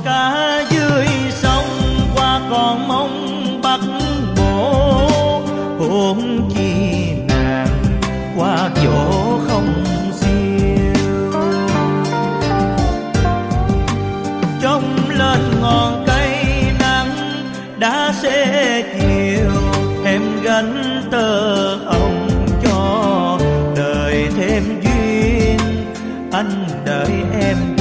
Cá dưới sông qua còn mong bắc bộ, huống chi nàng qua chỗ không siêu. Trông lên ngọn cây nắng đã xế chiều, em gánh tơ hồng cho đời thêm duyên, anh đợi em